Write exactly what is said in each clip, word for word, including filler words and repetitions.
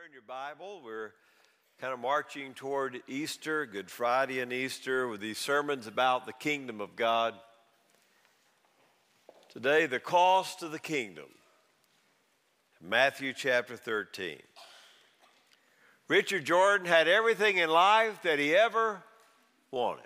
Turn your Bible. We're kind of marching toward Easter, Good Friday and Easter, with these sermons about the kingdom of God. Today, the cost of the kingdom. Matthew chapter thirteen. Richard Jordan had everything in life that he ever wanted.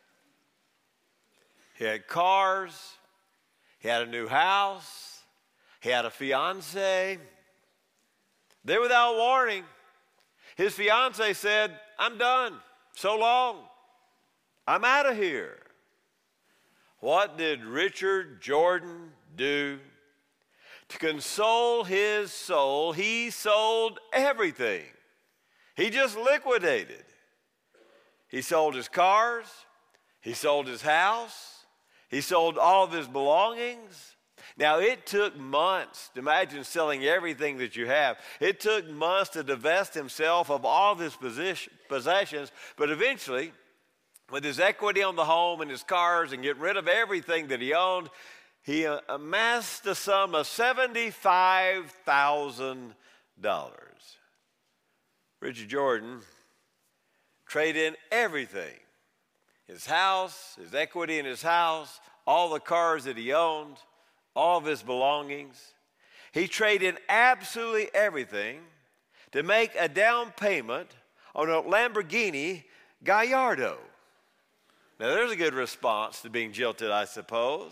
He had cars, he had a new house, he had a fiance. Then without warning, his fiance said, "I'm done, so long, I'm out of here." What did Richard Jordan do? To console his soul, he sold everything. He just liquidated. He sold his cars, he sold his house, he sold all of his belongings. Now, it took months. Imagine selling everything that you have. It took months to divest himself of all of his position, possessions, but eventually, with his equity on the home and his cars and getting rid of everything that he owned, he uh, amassed a sum of seventy-five thousand dollars. Richard Jordan traded in everything, his house, his equity in his house, all the cars that he owned, all of his belongings. He traded absolutely everything to make a down payment on a Lamborghini Gallardo. Now, there's a good response to being jilted, I suppose.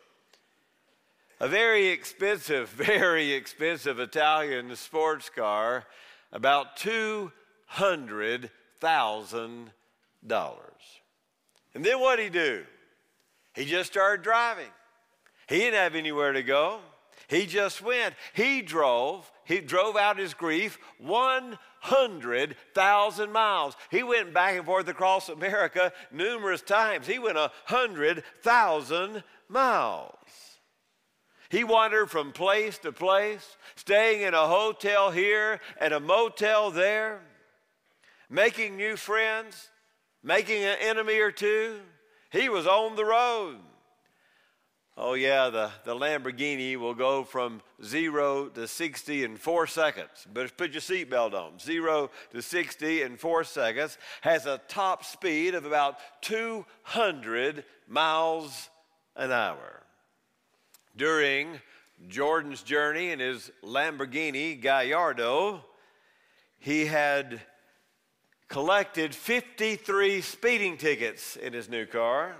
A very expensive, very expensive Italian sports car, about two hundred thousand dollars. And then what did he do? He just started driving. He didn't have anywhere to go. He just went. He drove. He drove out his grief one hundred thousand miles. He went back and forth across America numerous times. He went one hundred thousand miles. He wandered from place to place, staying in a hotel here and a motel there, making new friends, making an enemy or two. He was on the road. Oh, yeah, the, the Lamborghini will go from zero to sixty in four seconds. But put your seatbelt on. Zero to sixty in four seconds. Has a top speed of about two hundred miles an hour. During Jordan's journey in his Lamborghini Gallardo, he had collected fifty-three speeding tickets in his new car.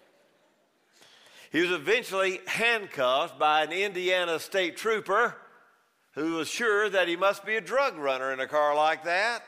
He was eventually handcuffed by an Indiana state trooper who was sure that he must be a drug runner in a car like that.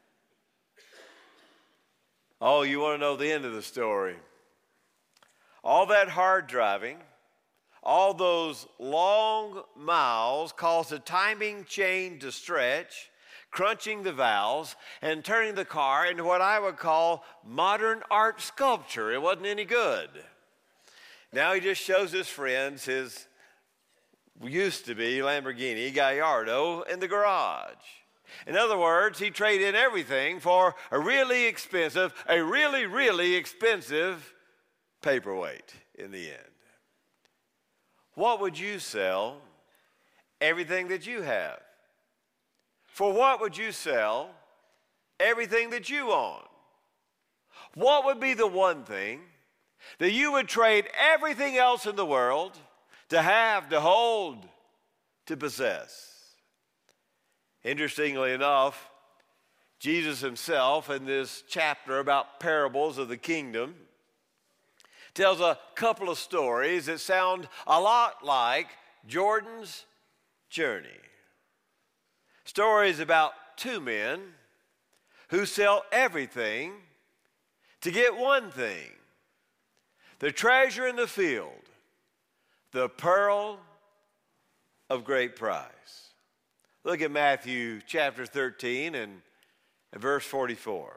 Oh, you want to know the end of the story. All that hard driving, all those long miles caused a timing chain to stretch, crunching the valves and turning the car into what I would call modern art sculpture. It wasn't any good. Now he just shows his friends his used to be Lamborghini Gallardo in the garage. In other words, he traded in everything for a really expensive, a really, really expensive paperweight in the end. What would you sell everything that you have? For what would you sell everything that you own? What would be the one thing that you would trade everything else in the world to have, to hold, to possess? Interestingly enough, Jesus himself in this chapter about parables of the kingdom tells a couple of stories that sound a lot like Jordan's journey. Stories about two men who sell everything to get one thing. The treasure in the field, the pearl of great price. Look at Matthew chapter thirteen and verse forty-four.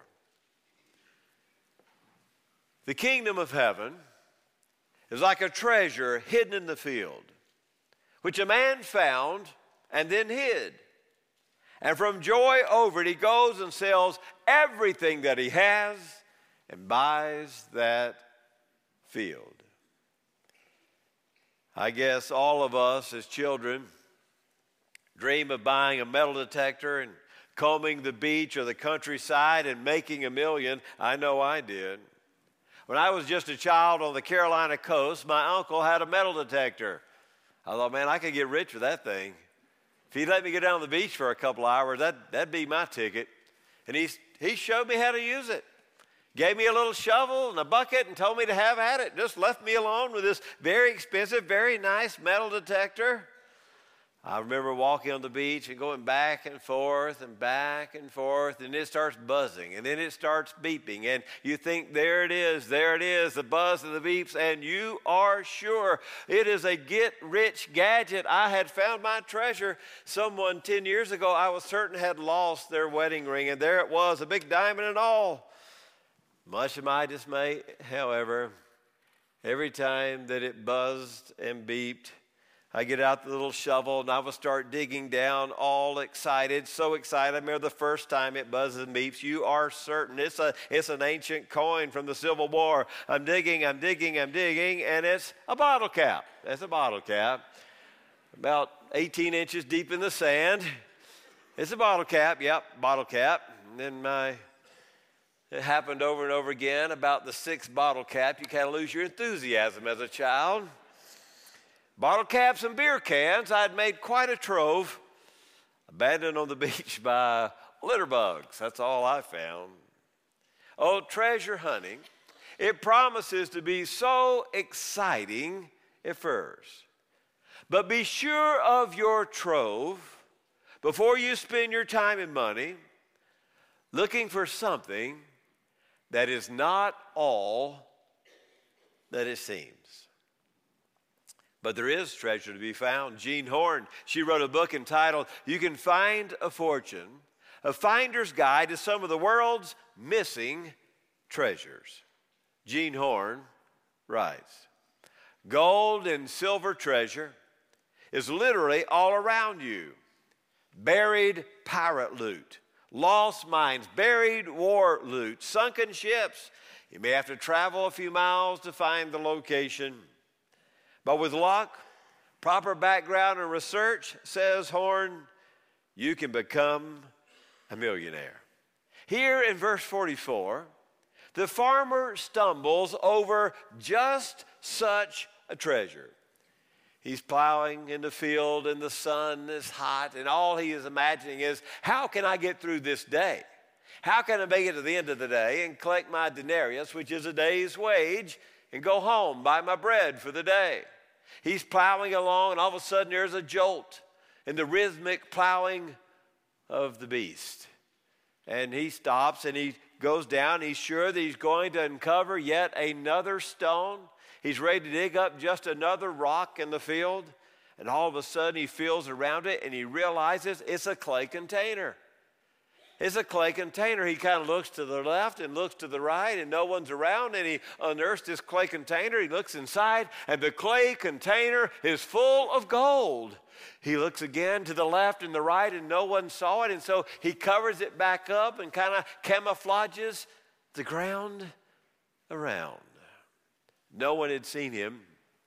The kingdom of heaven is like a treasure hidden in the field, which a man found and then hid. And from joy over it, he goes and sells everything that he has and buys that field. I guess all of us as children dream of buying a metal detector and combing the beach or the countryside and making a million. I know I did. When I was just a child on the Carolina coast, my uncle had a metal detector. I thought, man, I could get rich with that thing. If he'd let me go down to the beach for a couple hours, that, that'd be my ticket. And he, he showed me how to use it. Gave me a little shovel and a bucket and told me to have at it. Just left me alone with this very expensive, very nice metal detector. I remember walking on the beach and going back and forth and back and forth, and it starts buzzing, and then it starts beeping, and you think, there it is, there it is, the buzz and the beeps, and you are sure it is a get-rich gadget. I had found my treasure. Someone ten years ago, I was certain, had lost their wedding ring, and there it was, a big diamond and all. Much to my dismay, however, every time that it buzzed and beeped, I get out the little shovel and I will start digging down, all excited, so excited. I remember the first time it buzzes and beeps. You are certain it's a it's an ancient coin from the Civil War. I'm digging, I'm digging, I'm digging, and it's a bottle cap. That's a bottle cap, about eighteen inches deep in the sand. It's a bottle cap. Yep, bottle cap. And then my it happened over and over again. About the sixth bottle cap, you kind of lose your enthusiasm as a child. Bottle caps and beer cans, I'd made quite a trove, abandoned on the beach by litter bugs. That's all I found. Oh, treasure hunting, it promises to be so exciting at first. But be sure of your trove before you spend your time and money looking for something that is not all that it seems. But there is treasure to be found. Jean Horn, she wrote a book entitled, You Can Find a Fortune, a finder's guide to some of the world's missing treasures. Jean Horn writes, gold and silver treasure is literally all around you. Buried pirate loot, lost mines, buried war loot, sunken ships. You may have to travel a few miles to find the location. But with luck, proper background and research, says Horn, you can become a millionaire. Here in verse forty-four, the farmer stumbles over just such a treasure. He's plowing in the field and the sun is hot, and all he is imagining is, how can I get through this day? How can I make it to the end of the day and collect my denarius, which is a day's wage, and go home, buy my bread for the day? He's plowing along, and all of a sudden there's a jolt in the rhythmic plowing of the beast. And he stops and he goes down. He's sure that he's going to uncover yet another stone. He's ready to dig up just another rock in the field. And all of a sudden he feels around it and he realizes it's a clay container. It's a clay container. He kind of looks to the left and looks to the right, and no one's around, and he unearths this clay container. He looks inside, and the clay container is full of gold. He looks again to the left and the right, and no one saw it, and so he covers it back up and kind of camouflages the ground around. No one had seen him,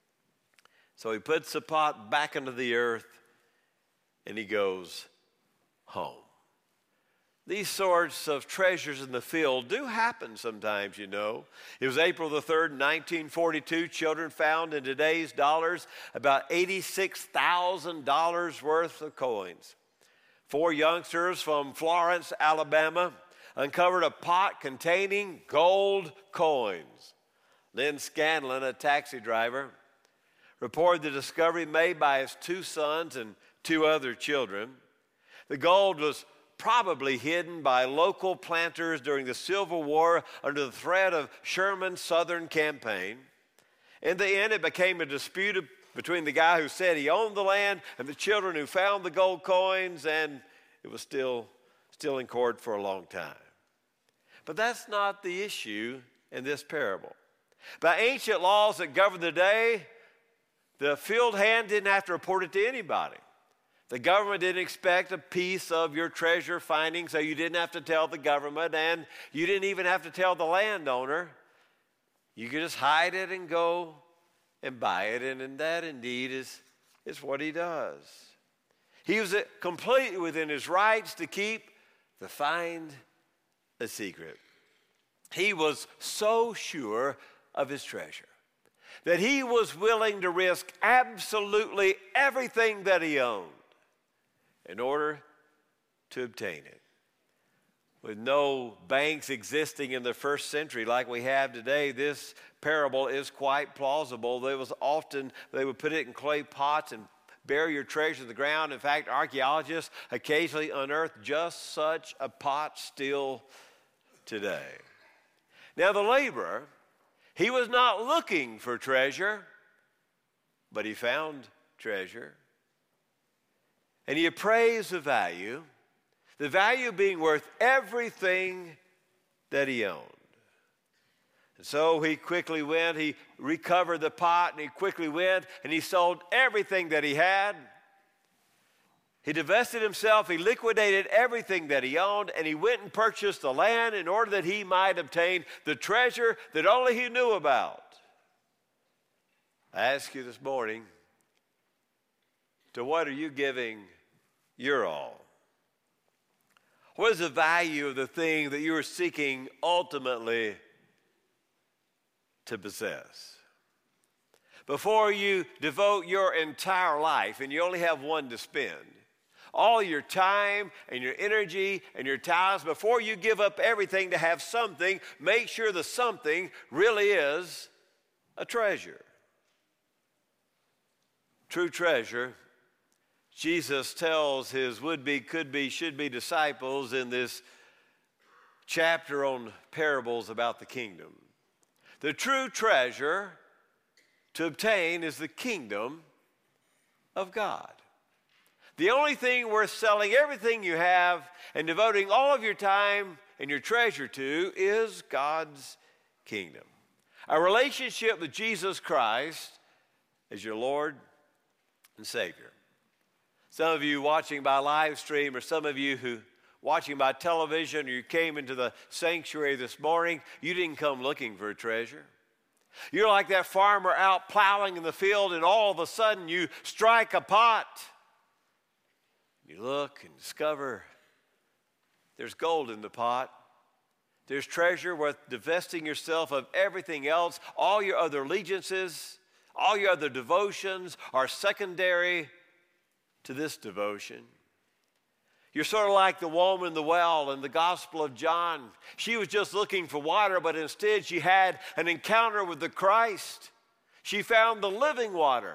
so he puts the pot back into the earth, and he goes home. These sorts of treasures in the field do happen sometimes, you know. It was April the third, nineteen forty-two. Children found in today's dollars about eighty-six thousand dollars worth of coins. Four youngsters from Florence, Alabama, uncovered a pot containing gold coins. Lynn Scanlon, a taxi driver, reported the discovery made by his two sons and two other children. The gold was probably hidden by local planters during the Civil War under the threat of Sherman's Southern campaign. In the end, it became a dispute between the guy who said he owned the land and the children who found the gold coins, and it was still, still in court for a long time. But that's not the issue in this parable. By ancient laws that governed the day, the field hand didn't have to report it to anybody. The government didn't expect a piece of your treasure finding, so you didn't have to tell the government, and you didn't even have to tell the landowner. You could just hide it and go and buy it, and, and that indeed is, is what he does. He was completely within his rights to keep to find a secret. He was so sure of his treasure that he was willing to risk absolutely everything that he owned in order to obtain it. With no banks existing in the first century like we have today, this parable is quite plausible. There was often, they would put it in clay pots and bury your treasure in the ground. In fact, archaeologists occasionally unearth just such a pot still today. Now, the laborer, he was not looking for treasure, but he found treasure. And he appraised the value, the value being worth everything that he owned. And so he quickly went, he recovered the pot, and he quickly went, and he sold everything that he had. He divested himself, he liquidated everything that he owned, and he went and purchased the land in order that he might obtain the treasure that only he knew about. I ask you this morning, to what are you giving your all? What is the value of the thing that you are seeking ultimately to possess? Before you devote your entire life, and you only have one to spend, all your time and your energy and your talents, before you give up everything to have something, make sure the something really is a treasure. True treasure, Jesus tells his would-be, could-be, should-be disciples in this chapter on parables about the kingdom. The true treasure to obtain is the kingdom of God. The only thing worth selling everything you have and devoting all of your time and your treasure to is God's kingdom. A relationship with Jesus Christ as your Lord and Savior. Some of you watching by live stream, or some of you who watching by television, or you came into the sanctuary this morning, you didn't come looking for a treasure. You're like that farmer out plowing in the field, and all of a sudden you strike a pot. You look and discover there's gold in the pot. There's treasure worth divesting yourself of everything else. All your other allegiances, all your other devotions are secondary to this devotion. You're sort of like the woman in the well in the Gospel of John. She was just looking for water, but instead she had an encounter with the Christ. She found the living water.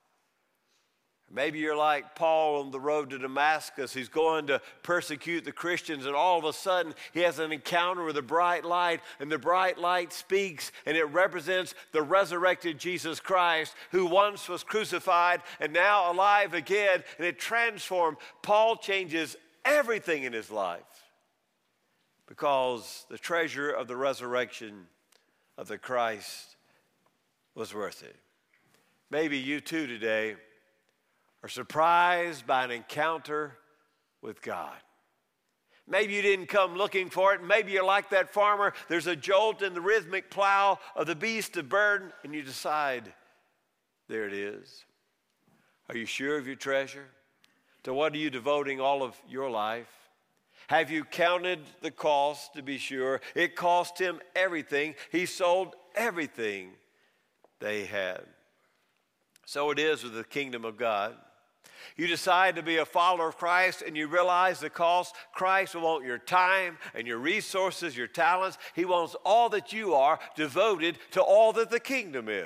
Maybe you're like Paul on the road to Damascus. He's going to persecute the Christians, and all of a sudden he has an encounter with a bright light, and the bright light speaks, and it represents the resurrected Jesus Christ, who once was crucified and now alive again, and it transformed. Paul changes everything in his life because the treasure of the resurrection of the Christ was worth it. Maybe you too today are surprised by an encounter with God. Maybe you didn't come looking for it. Maybe you're like that farmer. There's a jolt in the rhythmic plow of the beast of burden, and you decide, there it is. Are you sure of your treasure? To what are you devoting all of your life? Have you counted the cost to be sure? It cost him everything. He sold everything they had. So it is with the kingdom of God. You decide to be a follower of Christ, and you realize the cost. Christ will want your time and your resources, your talents. He wants all that you are devoted to all that the kingdom is.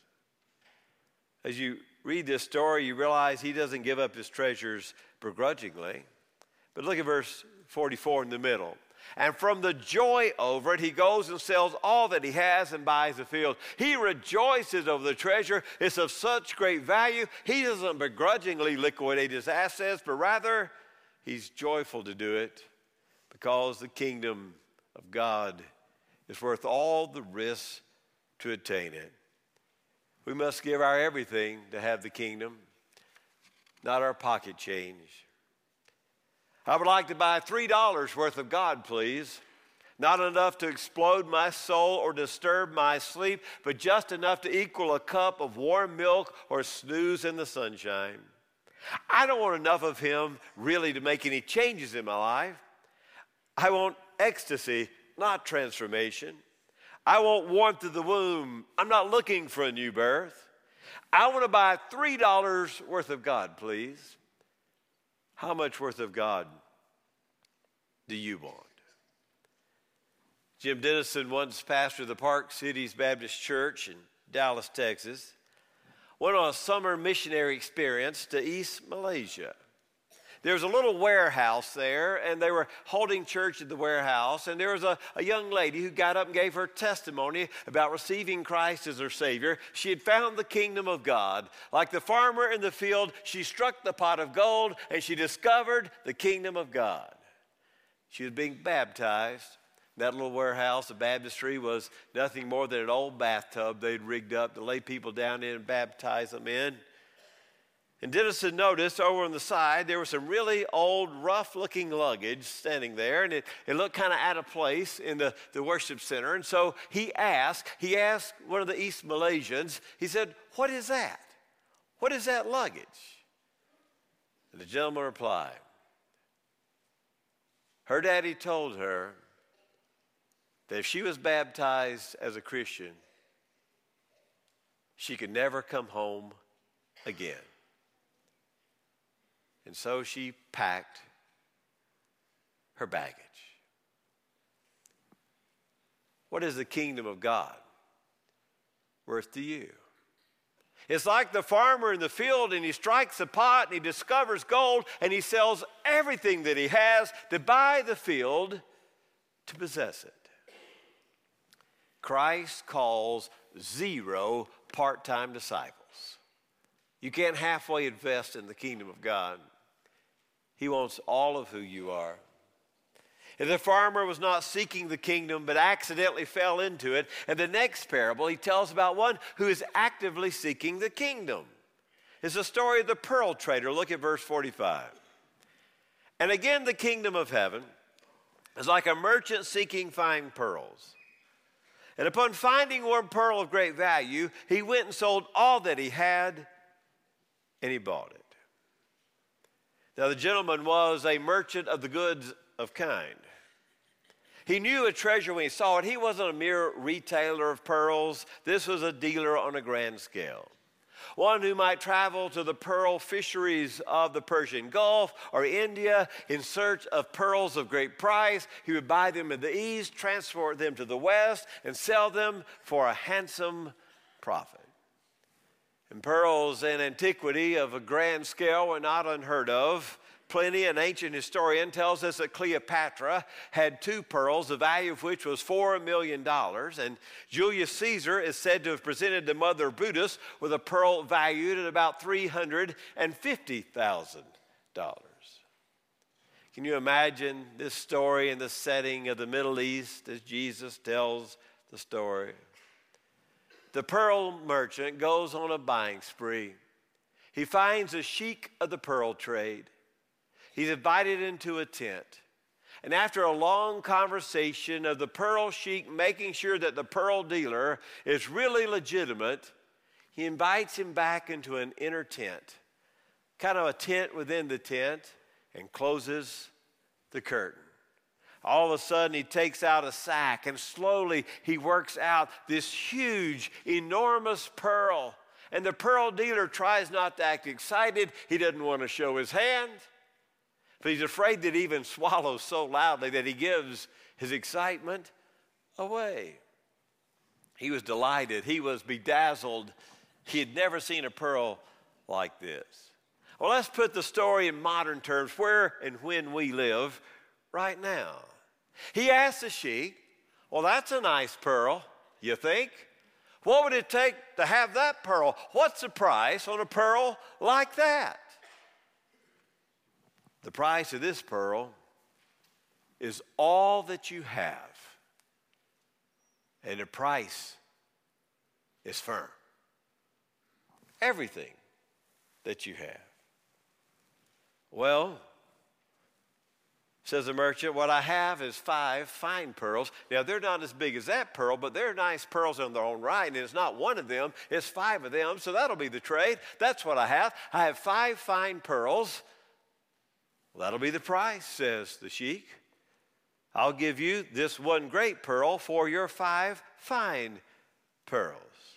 As you read this story, you realize he doesn't give up his treasures begrudgingly. But look at verse forty-four in the middle. And from the joy over it, he goes and sells all that he has and buys a field. He rejoices over the treasure. It's of such great value. He doesn't begrudgingly liquidate his assets, but rather he's joyful to do it because the kingdom of God is worth all the risks to attain it. We must give our everything to have the kingdom, not our pocket change. I would like to buy three dollars worth of God, please. Not enough to explode my soul or disturb my sleep, but just enough to equal a cup of warm milk or snooze in the sunshine. I don't want enough of him really to make any changes in my life. I want ecstasy, not transformation. I want warmth of the womb. I'm not looking for a new birth. I want to buy three dollars worth of God, please. How much worth of God do you want? Jim Dennison once pastored the Park Cities Baptist Church in Dallas, Texas. Went on a summer missionary experience to East Malaysia. There was a little warehouse there, and they were holding church at the warehouse, and there was a, a young lady who got up and gave her testimony about receiving Christ as her Savior. She had found the kingdom of God. Like the farmer in the field, she struck the pot of gold, and she discovered the kingdom of God. She was being baptized. That little warehouse, the baptistry, was nothing more than an old bathtub they'd rigged up to lay people down in and baptize them in. And Dennison noticed over on the side there was some really old, rough-looking luggage standing there, and it, it looked kind of out of place in the, the worship center. And so he asked, he asked one of the East Malaysians, he said, "What is that? What is that luggage?" And the gentleman replied, her daddy told her that if she was baptized as a Christian, she could never come home again. And so she packed her baggage. What is the kingdom of God worth to you? It's like the farmer in the field, and he strikes a pot and he discovers gold, and he sells everything that he has to buy the field to possess it. Christ calls zero part-time disciples. You can't halfway invest in the kingdom of God. He wants all of who you are. And the farmer was not seeking the kingdom, but accidentally fell into it. And the next parable, he tells about one who is actively seeking the kingdom. It's the story of the pearl trader. Look at verse forty-five. And again, the kingdom of heaven is like a merchant seeking fine pearls. And upon finding one pearl of great value, he went and sold all that he had, and he bought it. Now the gentleman was a merchant of the goods of kind. He knew a treasure when he saw it. He wasn't a mere retailer of pearls. This was a dealer on a grand scale. One who might travel to the pearl fisheries of the Persian Gulf or India in search of pearls of great price. He would buy them in the east, transport them to the west, and sell them for a handsome profit. And pearls in antiquity of a grand scale were not unheard of. Pliny, an ancient historian, tells us that Cleopatra had two pearls, the value of which was four million dollars. And Julius Caesar is said to have presented the mother Brutus with a pearl valued at about three hundred fifty thousand dollars. Can you imagine this story in the setting of the Middle East as Jesus tells the story? The pearl merchant goes on a buying spree. He finds a sheik of the pearl trade. He's invited into a tent. And after a long conversation of the pearl sheik making sure that the pearl dealer is really legitimate, he invites him back into an inner tent, kind of a tent within the tent, and closes the curtain. All of a sudden, he takes out a sack, and slowly he works out this huge, enormous pearl. And the pearl dealer tries not to act excited. He doesn't want to show his hand, but he's afraid that he even swallows so loudly that he gives his excitement away. He was delighted. He was bedazzled. He had never seen a pearl like this. Well, let's put the story in modern terms, where and when we live right now. He asked the sheik, well, that's a nice pearl, you think? What would it take to have that pearl? What's the price on a pearl like that? The price of this pearl is all that you have, and the price is firm. Everything that you have. Well, says the merchant, what I have is five fine pearls. Now, they're not as big as that pearl, but they're nice pearls in their own right, and it's not one of them, it's five of them, so that'll be the trade. That's what I have. I have five fine pearls. Well, that'll be the price, says the sheik. I'll give you this one great pearl for your five fine pearls.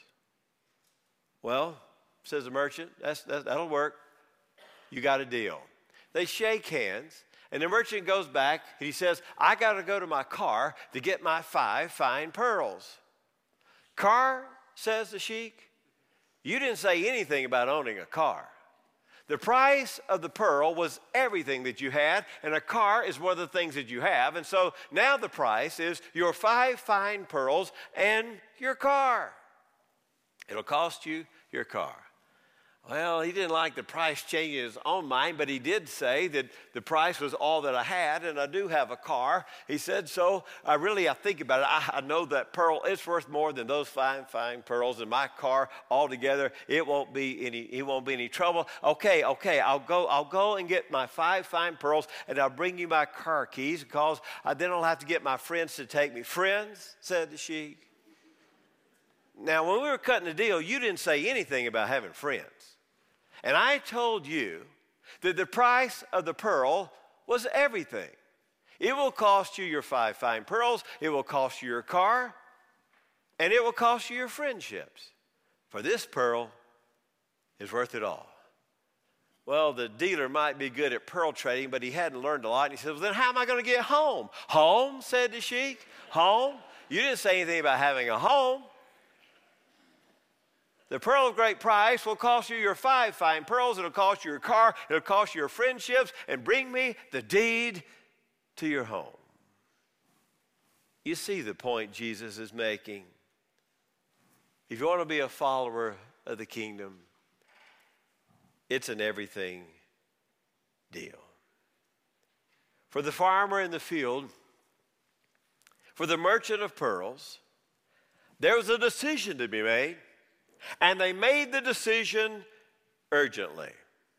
Well, says the merchant, that's, that, that'll work. You got a deal. They shake hands, and the merchant goes back, and he says, I got to go to my car to get my five fine pearls. Car, says the sheik, you didn't say anything about owning a car. The price of the pearl was everything that you had, and a car is one of the things that you have. And so now the price is your five fine pearls and your car. It'll cost you your car. Well, he didn't like the price changing his own mind, but he did say that the price was all that I had, and I do have a car. He said, so I really, I think about it. I, I know that pearl is worth more than those fine, fine pearls in my car altogether. It won't be any, it won't be any trouble. Okay, okay, I'll go, I'll go and get my five fine pearls, and I'll bring you my car keys, because I, then I'll have to get my friends to take me. Friends, said the sheik. Now, when we were cutting the deal, you didn't say anything about having friends. And I told you that the price of the pearl was everything. It will cost you your five fine pearls, it will cost you your car, and it will cost you your friendships. For this pearl is worth it all. Well, the dealer might be good at pearl trading, but he hadn't learned a lot. And he said, well, then how am I going to get home? Home, said the sheik. Home? You didn't say anything about having a home. The pearl of great price will cost you your five fine pearls. It'll cost you your car. It'll cost you your friendships. And bring me the deed to your home. You see the point Jesus is making. If you want to be a follower of the kingdom, it's an everything deal. For the farmer in the field, for the merchant of pearls, there was a decision to be made. And they made the decision urgently.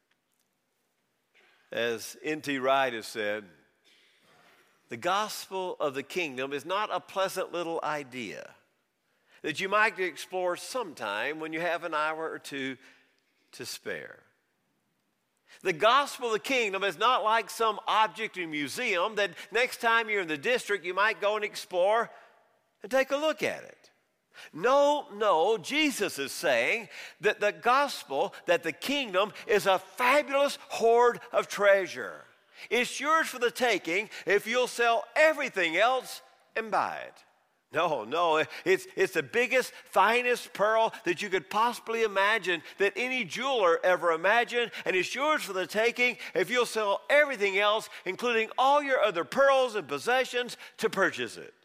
As N T Wright has said, the gospel of the kingdom is not a pleasant little idea that you might explore sometime when you have an hour or two to spare. The gospel of the kingdom is not like some object in a museum that next time you're in the district you might go and explore and take a look at it. No, no, Jesus is saying that the gospel, that the kingdom is a fabulous hoard of treasure. It's yours for the taking if you'll sell everything else and buy it. No, no, it's, it's the biggest, finest pearl that you could possibly imagine, that any jeweler ever imagined, and it's yours for the taking if you'll sell everything else, including all your other pearls and possessions, to purchase it.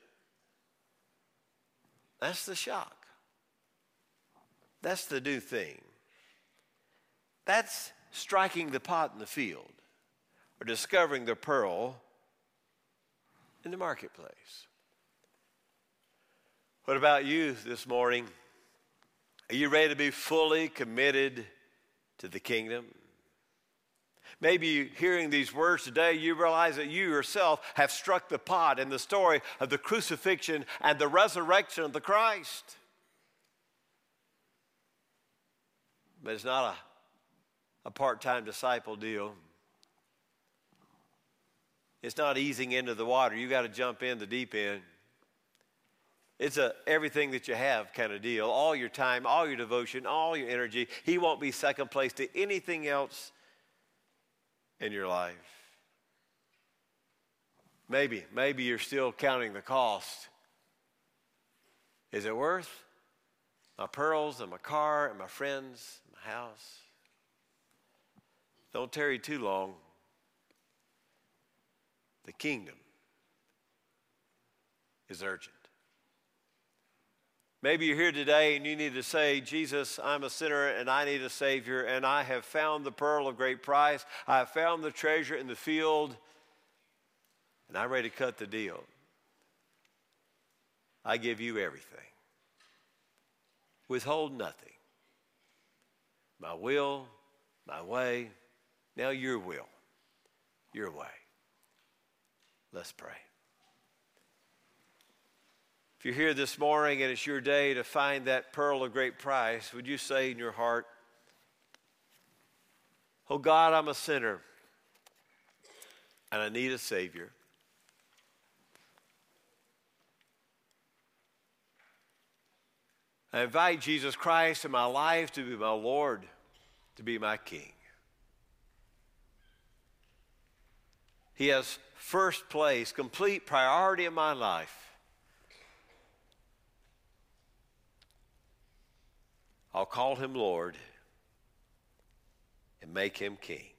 That's the shock. That's the new thing. That's striking the pot in the field or discovering the pearl in the marketplace. What about you this morning? Are you ready to be fully committed to the kingdom? Maybe hearing these words today, you realize that you yourself have struck the pot in the story of the crucifixion and the resurrection of the Christ. But it's not a, a part-time disciple deal. It's not easing into the water. You got to jump in the deep end. It's a everything that you have kind of deal. All your time, all your devotion, all your energy. He won't be second place to anything else in your life. Maybe, maybe you're still counting the cost. Is it worth my pearls and my car and my friends, my house? Don't tarry too long. The kingdom is urgent. Maybe you're here today and you need to say, Jesus, I'm a sinner and I need a Savior, and I have found the pearl of great price. I have found the treasure in the field, and I'm ready to cut the deal. I give you everything. Withhold nothing. My will, my way, now your will, your way. Let's pray. If you're here this morning and it's your day to find that pearl of great price, would you say in your heart, oh God, I'm a sinner and I need a Savior. I invite Jesus Christ in my life to be my Lord, to be my King. He has first place, complete priority in my life. I'll call him Lord and make him King.